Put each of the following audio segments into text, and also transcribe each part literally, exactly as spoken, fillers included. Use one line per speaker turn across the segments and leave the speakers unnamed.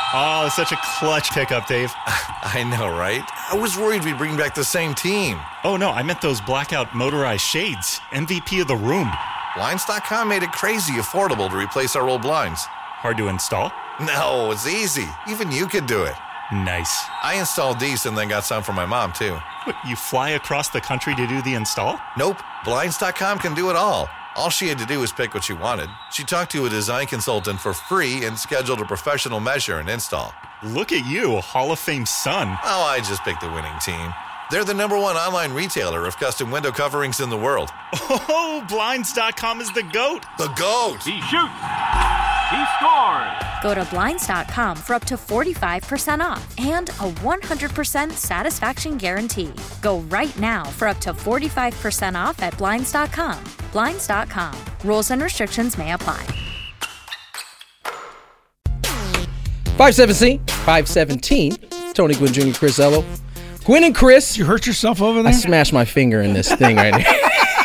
Oh, such a clutch pickup, Dave.
I know, right? I was worried we'd bring back the same team.
Oh, no, I meant those blackout motorized shades. M V P of the room.
Blinds dot com made it crazy affordable to replace our old blinds.
Hard to install?
No, it's easy. Even you could do it.
Nice.
I installed these and then got some for my mom, too.
What, you fly across the country to do the install?
Nope. Blinds dot com can do it all. All she had to do was pick what she wanted. She talked to a design consultant for free and scheduled a professional measure and install.
Look at you, Hall of Fame son.
Oh, I just picked the winning team. They're the number one online retailer of custom window coverings in the world.
Oh, Blinds dot com is the GOAT.
The GOAT!
He shoots. He scores.
Go to Blinds dot com for up to forty-five percent off and a one hundred percent satisfaction guarantee. Go right now for up to forty-five percent off at Blinds dot com. Blinds dot com. Rules and restrictions may apply.
five seventeen, five seventeen. Tony Gwynn Junior, Chris Ello. Gwynn and Chris.
Did you hurt yourself over there?
I smashed my finger in this thing right now.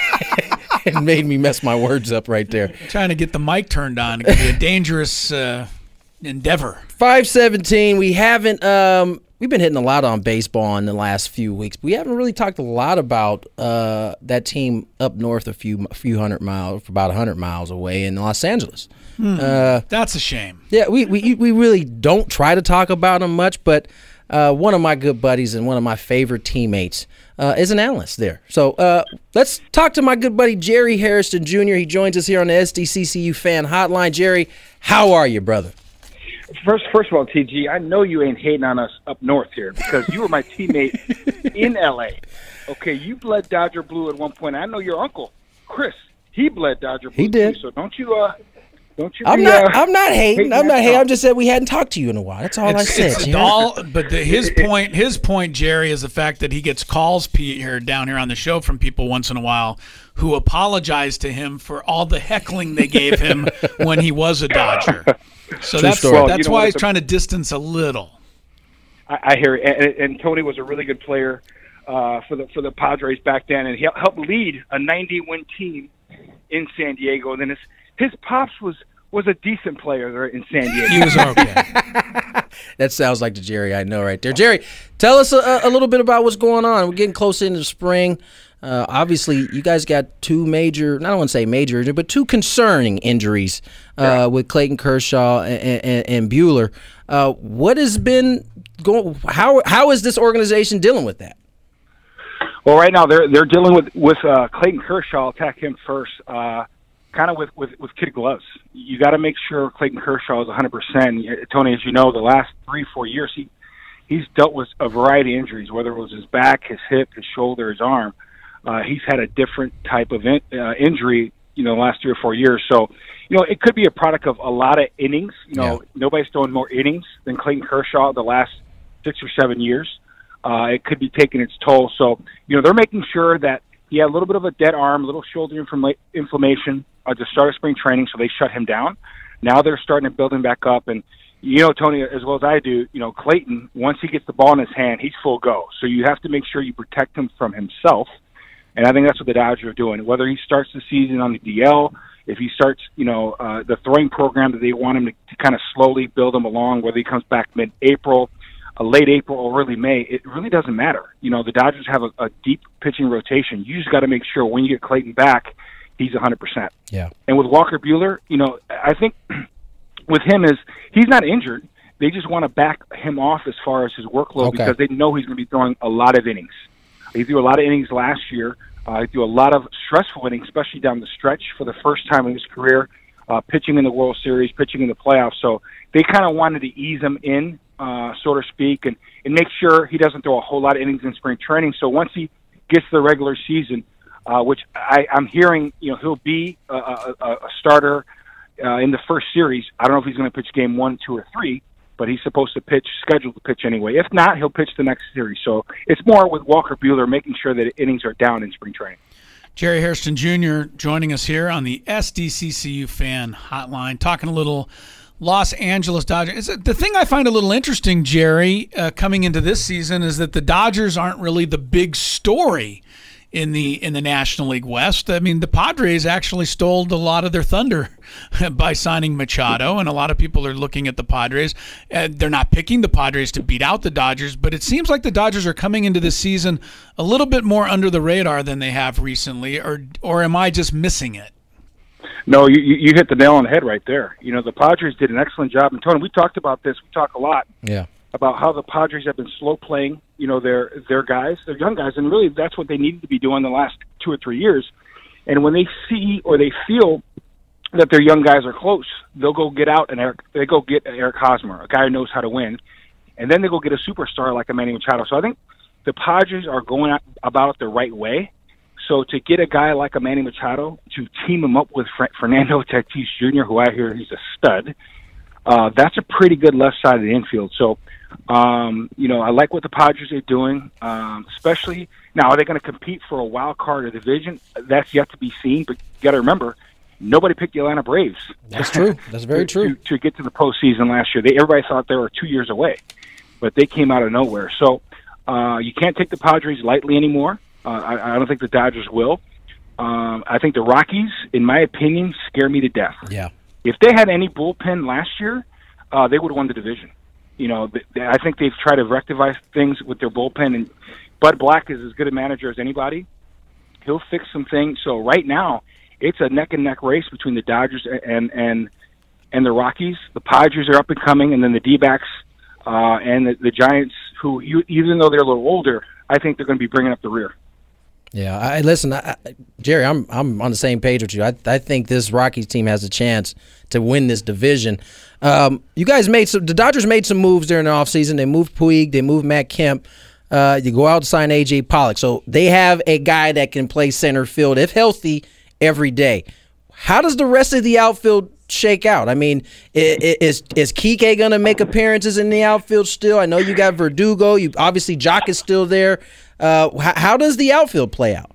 It made me mess my words up right there.
Trying to get the mic turned on. It could be a dangerous uh, endeavor.
five seventeen. We haven't. Um, we've been hitting a lot on baseball in the last few weeks. But we haven't really talked a lot about uh, that team up north, a few a few hundred miles, about a hundred miles away in Los Angeles.
Hmm.
Uh,
That's a shame.
Yeah, we, we we really don't try to talk about them much, but uh, one of my good buddies and one of my favorite teammates uh, is an analyst there. So uh, let's talk to my good buddy Jerry Hairston Junior He joins us here on the S D C C U Fan Hotline. Jerry, how are you, brother?
First, first of all, T G, I know you ain't hating on us up north here because you were my teammate in L A. Okay, you bled Dodger Blue at one point. I know your uncle, Chris, he bled Dodger Blue.
He did.
Too, so don't you, uh, don't you?
I'm
be,
not.
Uh,
I'm not hating.
hating
I'm not
that
hating.
song.
I'm just saying we hadn't talked to you in a while. That's all I
It's,
said.
it's
Jerry.
all, but the, his point, his point, Jerry, is the fact that he gets calls Pete, here down here on the show from people once in a while who apologize to him for all the heckling they gave him when he was a Dodger. So
True
that's
story.
Well,
that's
you know
why
what,
he's
it's a-
trying to distance a little.
I, I hear it. And, and Tony was a really good player uh, for the for the Padres back then, and he helped lead a ninety-win team in San Diego. And then his his pops was was a decent player there in San Diego.
He was okay.
That sounds like the Jerry I know right there. Jerry, tell us a, a little bit about what's going on. We're getting close into the spring. Uh, obviously, you guys got two major, I don't want to say major, but two concerning injuries uh, yeah. with Clayton Kershaw and, and, and Buehler. Uh, what has been going? How how is this organization dealing with that?
Well, right now they're they're dealing with with uh, Clayton Kershaw. I'll attack him first, uh, kind of with, with, with kid gloves. You got to make sure Clayton Kershaw is one hundred percent. Tony, as you know, the last three four years he he's dealt with a variety of injuries, whether it was his back, his hip, his shoulder, his arm. Uh, he's had a different type of in, uh, injury, you know, the last three or four years. So, you know, it could be a product of a lot of innings. You know, yeah. Nobody's throwing more innings than Clayton Kershaw the last six or seven years. Uh, it could be taking its toll. So, you know, they're making sure that he had a little bit of a dead arm, a little shoulder inflama- inflammation at the start of spring training, so they shut him down. Now they're starting to build him back up. And, you know, Tony, as well as I do, you know, Clayton, once he gets the ball in his hand, he's full go. So you have to make sure you protect him from himself. And I think that's what the Dodgers are doing. Whether he starts the season on the D L, if he starts, you know, uh, the throwing program that they want him to, to kind of slowly build him along, whether he comes back mid-April, uh, late April, or early May, it really doesn't matter. You know, the Dodgers have a, a deep pitching rotation. You just got to make sure when you get Clayton back, he's one hundred percent.
Yeah.
And with Walker Buehler, you know, I think with him is he's not injured. They just want to back him off as far as his workload
Okay.
because they know he's going to be throwing a lot of innings. He threw a lot of innings last year. Uh, he threw a lot of stressful innings, especially down the stretch for the first time in his career, uh, pitching in the World Series, pitching in the playoffs. So they kind of wanted to ease him in, uh, so to speak, and, and make sure he doesn't throw a whole lot of innings in spring training. So once he gets to the regular season, uh, which I, I'm hearing, you know, he'll be a, a, a starter uh, in the first series. I don't know if he's going to pitch game one, two, or three, but he's supposed to pitch, scheduled to pitch anyway. If not, he'll pitch the next series. So it's more with Walker Buehler making sure that innings are down in spring training.
Jerry Hairston Junior joining us here on the S D C C U Fan Hotline, talking a little Los Angeles Dodgers. The thing I find a little interesting, Jerry, uh, coming into this season is that the Dodgers aren't really the big story in the in the National League West. I mean, the Padres actually stole a lot of their thunder by signing Machado, and a lot of people are looking at the Padres. And they're not picking the Padres to beat out the Dodgers, but it seems like the Dodgers are coming into this season a little bit more under the radar than they have recently, or or am I just missing it?
No, you, you hit the nail on the head right there. You know, the Padres did an excellent job. And, Tony, we talked about this. We talk a lot
yeah.
about how the Padres have been slow playing, you know, their their guys, their young guys. And really that's what they needed to be doing the last two or three years. And when they see or they feel that their young guys are close, they'll go get out and Eric, they go get Eric Hosmer, a guy who knows how to win. And then they go get a superstar like a Manny Machado. So I think the Padres are going about it the right way. So to get a guy like a Manny Machado to team him up with Fernando Tatis Junior, who I hear he's a stud, uh, that's a pretty good left side of the infield. So, um, you know, I like what the Padres are doing, um, especially now. Are they going to compete for a wild card or division? That's yet to be seen. But you got to remember, nobody picked the Atlanta Braves.
That's true. That's very
to,
true.
To, to get to the postseason last year, they everybody thought they were two years away, but they came out of nowhere. So uh, you can't take the Padres lightly anymore. Uh, I, I don't think the Dodgers will. Um, I think the Rockies, in my opinion, scare me to death.
Yeah.
If they had any bullpen last year, uh, they would have won the division. You know, th- I think they've tried to rectify things with their bullpen, and Bud Black is as good a manager as anybody. He'll fix some things. So right now, it's a neck and neck race between the Dodgers and and and the Rockies. The Padres are up and coming, and then the D-backs uh, and the, the Giants, who you, even though they're a little older, I think they're going to be bringing up the rear.
Yeah, I listen, I, Jerry. I'm I'm on the same page with you. I I think this Rockies team has a chance to win this division. Um, you guys made some. The Dodgers made some moves during the offseason. They moved Puig. They moved Matt Kemp. Uh, you go out and sign A J Pollock. So they have a guy that can play center field if healthy every day. How does the rest of the outfield shake out? I mean, is is Kike going to make appearances in the outfield still? I know you got Verdugo. You obviously Jock is still there. Uh, how, how does the outfield play out?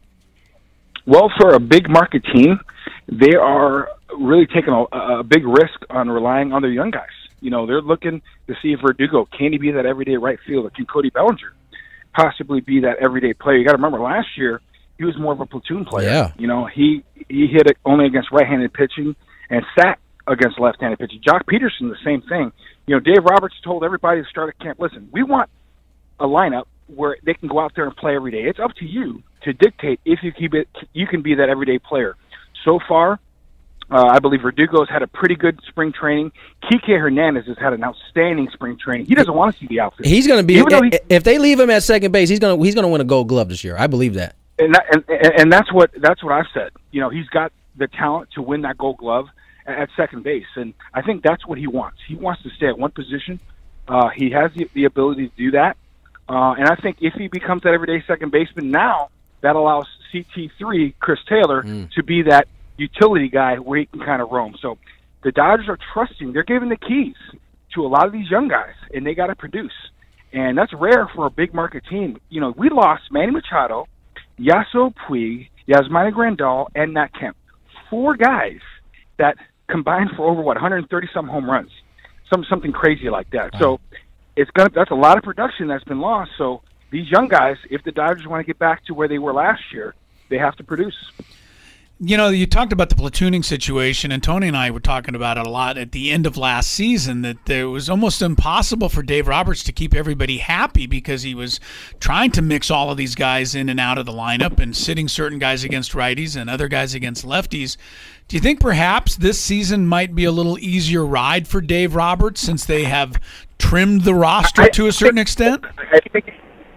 Well, for a big market team, they are really taking a, a big risk on relying on their young guys. You know, they're looking to see if Verdugo, can he be that everyday right fielder? Can Cody Bellinger possibly be that everyday player? You got to remember, last year he was more of a platoon player.
Yeah.
You know, he he hit it only against right-handed pitching and sat against left-handed pitching. Jock Peterson, the same thing. You know, Dave Roberts told everybody to start at camp, listen, we want a lineup where they can go out there and play every day. It's up to you to dictate if you keep it, you can be that everyday player. So far, uh, I believe Verdugo's had a pretty good spring training. Kike Hernandez has had an outstanding spring training. He doesn't want to see the outfield.
He's going to be
he,
if they leave him at second base, he's going to he's going to win a Gold Glove this year. I believe that.
And, that, and and that's what that's what I've said. You know, he's got the talent to win that Gold Glove at second base, and I think that's what he wants. He wants to stay at one position. Uh, he has the, the ability to do that. Uh, and I think if he becomes that everyday second baseman now, that allows C T three, Chris Taylor, mm. to be that utility guy where he can kind of roam. So the Dodgers are trusting. They're giving the keys to a lot of these young guys, and they got to produce. And that's rare for a big market team. You know, we lost Manny Machado, Yasiel Puig, Yasmani Grandal, and Matt Kemp. Four guys that combined for over, what, one hundred thirty-some home runs, some something crazy like that. Wow. So it's gonna that's a lot of production that's been lost. So these young guys, if the Dodgers want to get back to where they were last year, they have to produce.
You know, you talked about the platooning situation, and Tony and I were talking about it a lot at the end of last season, that it was almost impossible for Dave Roberts to keep everybody happy because he was trying to mix all of these guys in and out of the lineup and sitting certain guys against righties and other guys against lefties. Do you think perhaps this season might be a little easier ride for Dave Roberts since they have trimmed the roster I, to a certain
I,
extent?
I think,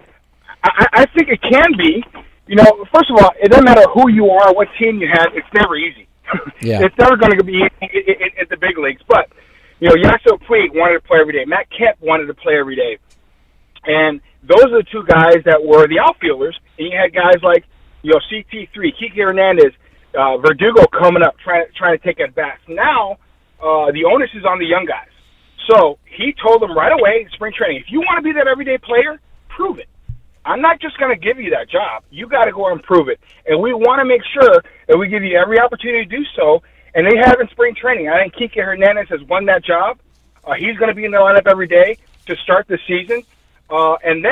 I, I think it can be. You know, first of all, it doesn't matter who you are, what team you have. It's never easy.
Yeah.
It's never going to be easy at the big leagues. But, you know, Yasiel Puig wanted to play every day. Matt Kemp wanted to play every day. And those are the two guys that were the outfielders. And you had guys like, you know, C T three, Kike Hernandez, uh, Verdugo coming up, trying, trying to take at bats. Now, uh, the onus is on the young guys. So he told them right away in spring training, if you want to be that everyday player, prove it. I'm not just going to give you that job. You got to go and prove it. And we want to make sure that we give you every opportunity to do so. And they have in spring training. I think Kike Hernandez has won that job. Uh, he's going to be in the lineup every day to start the season. Uh, and then,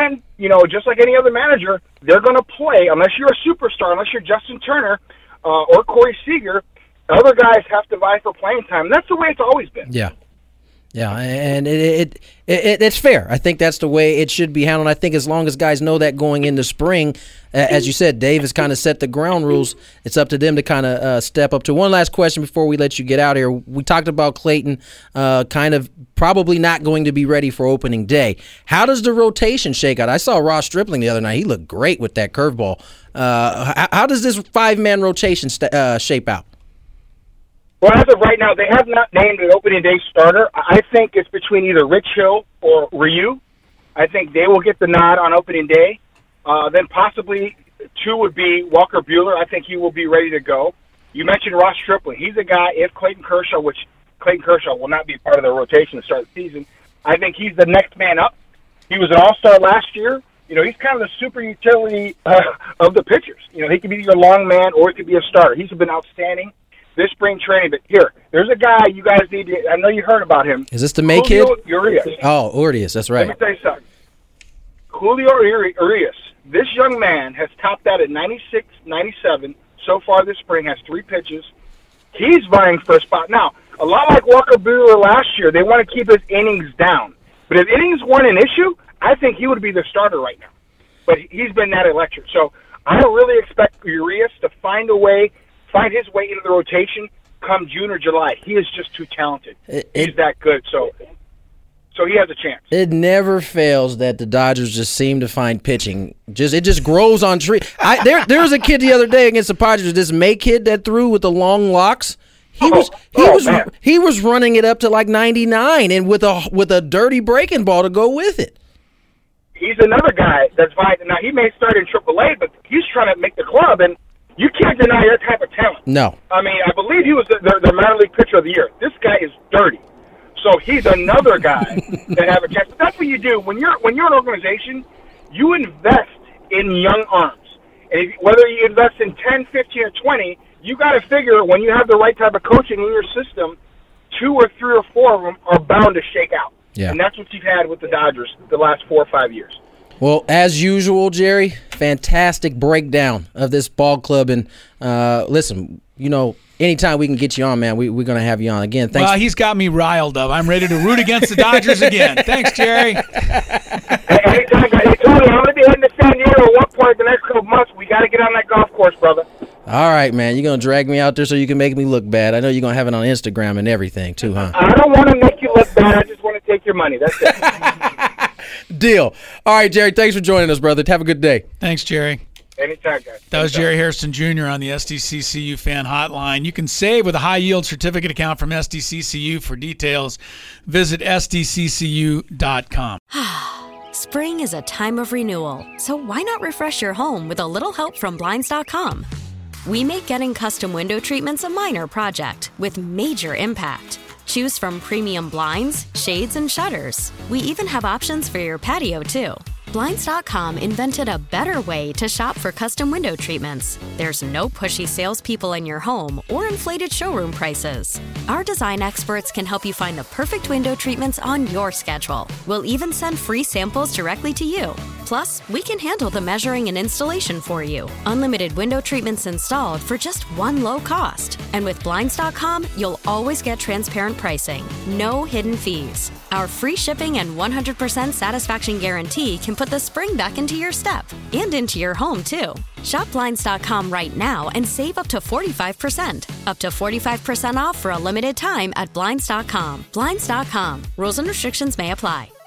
you know, just like any other manager, they're going to play, unless you're a superstar, unless you're Justin Turner uh, or Corey Seager, other guys have to vie for playing time. That's the way it's always been.
Yeah. Yeah, and it, it, it, it it's fair. I think that's the way it should be handled. I think as long as guys know that going into spring, uh, as you said, Dave has kind of set the ground rules. It's up to them to kind of uh, step up to. One last question before we let you get out here. We talked about Clayton uh, kind of probably not going to be ready for opening day. How does the rotation shake out? I saw Ross Stripling the other night. He looked great with that curveball. Uh, how, how does this five-man rotation st- uh, shape out?
Well, as of right now, they have not named an opening day starter. I think it's between either Rich Hill or Ryu. I think they will get the nod on opening day. Uh, then possibly two would be Walker Buehler. I think he will be ready to go. You mentioned Ross Stripling. He's a guy, if Clayton Kershaw, which Clayton Kershaw will not be part of the rotation to start the season, I think he's the next man up. He was an all-star last year. You know, he's kind of the super utility uh, of the pitchers. You know, he could be your long man or he could be a starter. He's been outstanding this spring training. But here, there's a guy you guys need to, I know you heard about him.
Is this the May kid?
Urias.
Oh, Urias, that's right.
Let me tell you something. Julio Urias, this young man has topped that at ninety-six, ninety-seven. So far this spring, has three pitches. He's vying for a spot. Now, a lot like Walker Buehler last year, they want to keep his innings down. But if innings weren't an issue, I think he would be the starter right now. But he's been that electric. So I don't really expect Urias to find a way, find his way into the rotation come June or July. He is just too talented.
It,
He's
it,
that good. So so he has a chance.
It never fails that the Dodgers just seem to find pitching. Just It just grows on trees. I, there, there was a kid the other day against the Padres, this May kid that threw with the long locks. He was he
oh,
was
man.
he was running it up to like ninety-nine and with a with a dirty breaking ball to go with it.
He's another guy that's vying. Now, he may start in triple A, but he's trying to make the club, and you can't deny that type of talent.
No.
I mean, I believe he was the, the, the minor league pitcher of the year. This guy is dirty. So he's another guy that have a chance. But that's what you do. When you're when you're an organization, you invest in young arms. And if, whether you invest in ten, fifteen, or twenty, you got to figure when you have the right type of coaching in your system, two or three or four of them are bound to shake out.
Yeah.
And that's what you've had with the Dodgers the last four or five years.
Well, as usual, Jerry, fantastic breakdown of this ball club. And uh, listen, you know, anytime we can get you on, man, we, we're going to have you on again. Thanks.
Well, he's got me riled up. I'm ready to root against the Dodgers again. Thanks, Jerry.
Hey, anytime, hey, Tony, I'm going to be heading to San Diego at one point the next couple months. We got to get on that golf course, brother.
All right, man. You're going to drag me out there so you can make me look bad. I know you're going to have it on Instagram and everything, too, huh?
I don't want to make you look bad. I just want to take your money. That's it.
Deal. All right, Jerry, thanks for joining us, brother. Have a good day.
Thanks, Jerry.
Anytime, guys.
That was Jerry Hairston Junior on the S D C C U fan hotline. You can save with a high-yield certificate account from S D C C U. For details, visit S D C C U dot com.
Spring is a time of renewal, so why not refresh your home with a little help from Blinds dot com? We make getting custom window treatments a minor project with major impact. Choose from premium blinds, shades, and shutters. We even have options for your patio, too. Blinds dot com invented a better way to shop for custom window treatments. There's no pushy salespeople in your home or inflated showroom prices. Our design experts can help you find the perfect window treatments on your schedule. We'll even send free samples directly to you. Plus, we can handle the measuring and installation for you. Unlimited window treatments installed for just one low cost. And with Blinds dot com, you'll always get transparent pricing. No hidden fees. Our free shipping and one hundred percent satisfaction guarantee can put the spring back into your step and into your home, too. Shop Blinds dot com right now and save up to forty-five percent. Up to forty-five percent off for a limited time at Blinds dot com. Blinds dot com. Rules and restrictions may apply.